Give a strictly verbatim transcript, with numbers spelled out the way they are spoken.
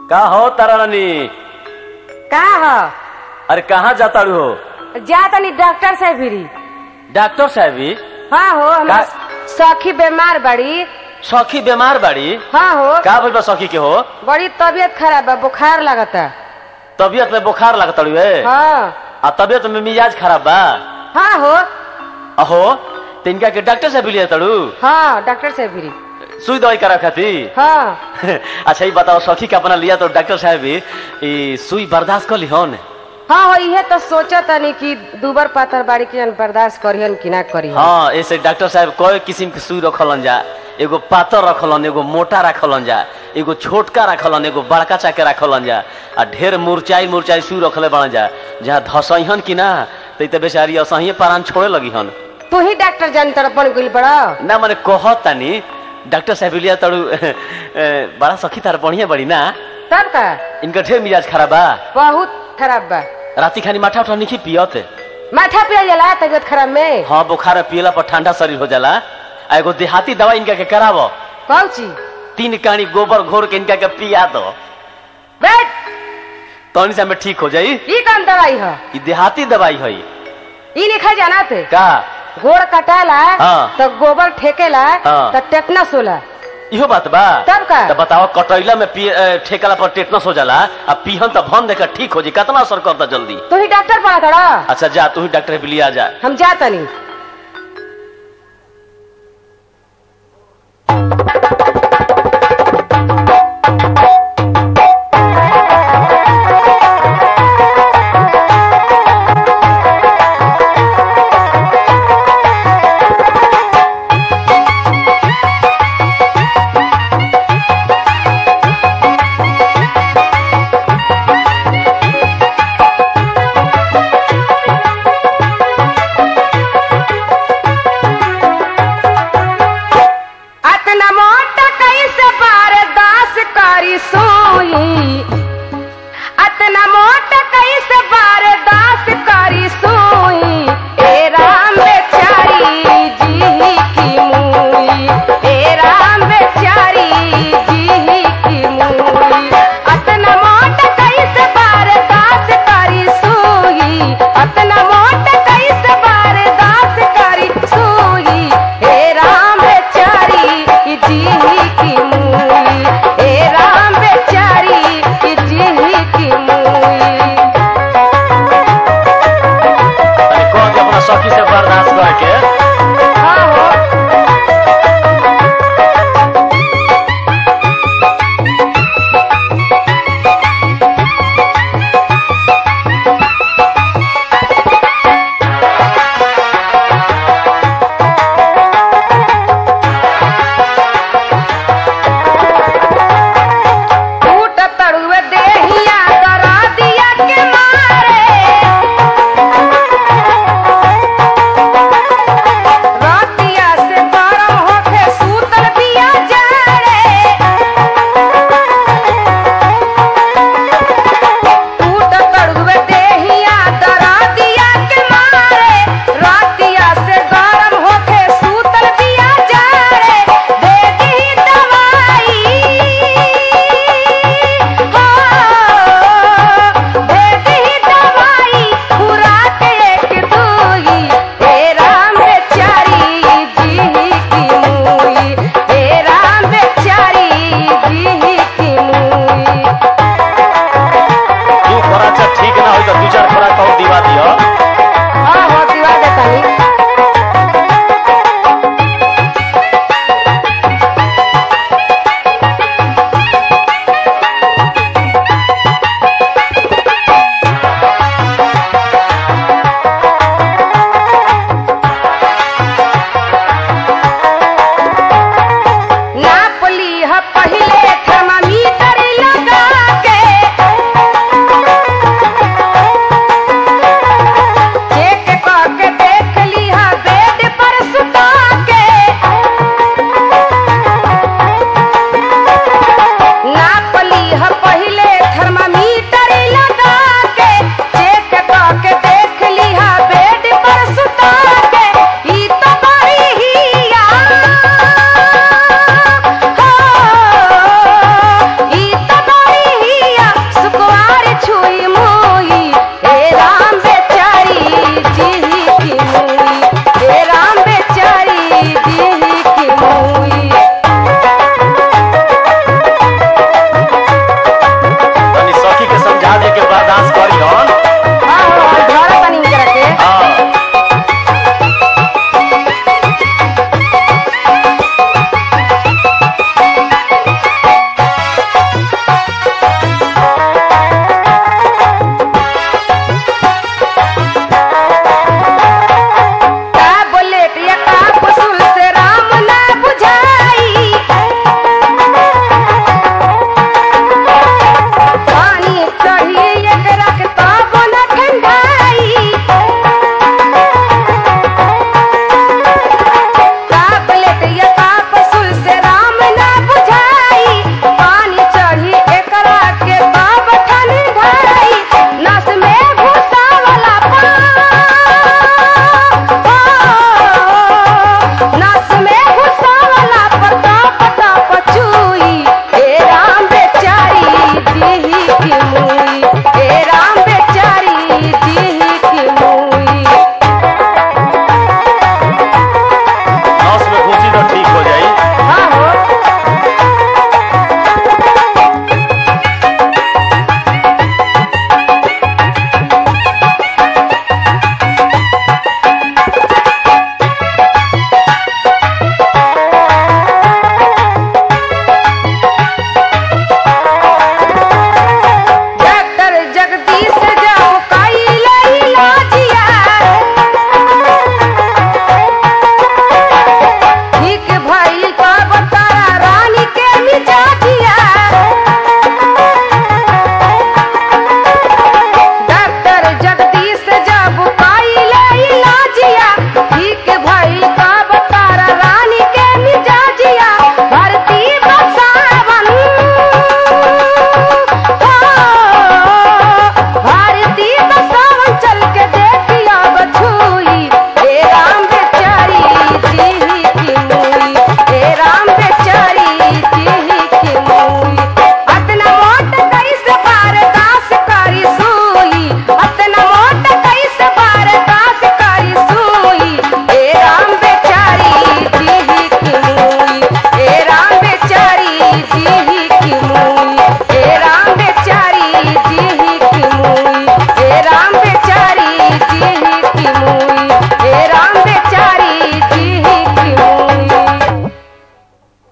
का हो तारा रानी? का हो? अरे कहाँ जाता हो? जा तनी डॉक्टर से भी। डॉक्टर साहबी? हाँ हो, हमार सखी बीमार बड़ी। सखी बीमार बड़ी? हाँ हो। का बोल सखी के हो? बड़ी तबीयत खराब है, बुखार लगता। तबीयत में बुखार लगता है? हाँ। आ तबीयत में मिजाज खराब बा? हाँ हो। अहो तो इनका के डॉक्टर से भी लिया तड़ू? हाँ डॉक्टर से भी। सुई दवाई करा खाती? हाँ। अच्छा ये बताओ, सखी का अपना लिया तो डॉक्टर साहब भी सुई बर्दाश्त कर ली हो ने? हाँ हो, ये तो सोचा तनी कि दुबर पातर बाड़ी के बर्दाश्त करियन कि ना करियन। हाँ ऐसे डॉक्टर साहब कोई किस्म के सुई रखलन जा, एगो पातर रखलन, एगो मोटा रखलन जा, एगो छोटका रखलन, एगो बड़का चाके रखलन जा, आ ढेर मुरचाई मुरचाई सुई रखले बन जा। जहाँ धसहन की ना तो बेचारी असहिए प्राण छोड़े लगी हन। तू ही डॉक्टर जान तड़पन गइल बड़ा ना, मैंने कहत तानी डॉक्टर साहब लिया तड़ू बड़ा सखी तार बढ़िया बड़ी ना? तब का इनका ढेर मिजाज खराब बा? बहुत खराब बा। राती खानी माठा उठा नहीं पियत? माठा पिया जाला तबियत खराब में? हाँ बुखार पियला पर ठंडा शरीर हो जाला। एगो देहाती दवाई इनका के करावो। कौन ची? तीन कानी गोबर घोर के इनका के पिया दो, बैठ तौनी से हमें ठीक हो जाई। ई कौन दवाई है? ई देहाती दवाई है। ई लिखा जाना थे का गोड़ कटाला हाँ। तो गोबर ठेकेला हाँ। तो टेटनस होला। इहो बात बा? तब का तो बताओ, कटैला में ठेकला पर टेटनस हो जाला, अब पीहन तो भन देकर ठीक हो जाए, कितना असर करता जल्दी? तू ही डॉक्टर पड़ा थोड़ा। अच्छा जा तू ही डॉक्टर भी लिया जा। हम जाता नहीं।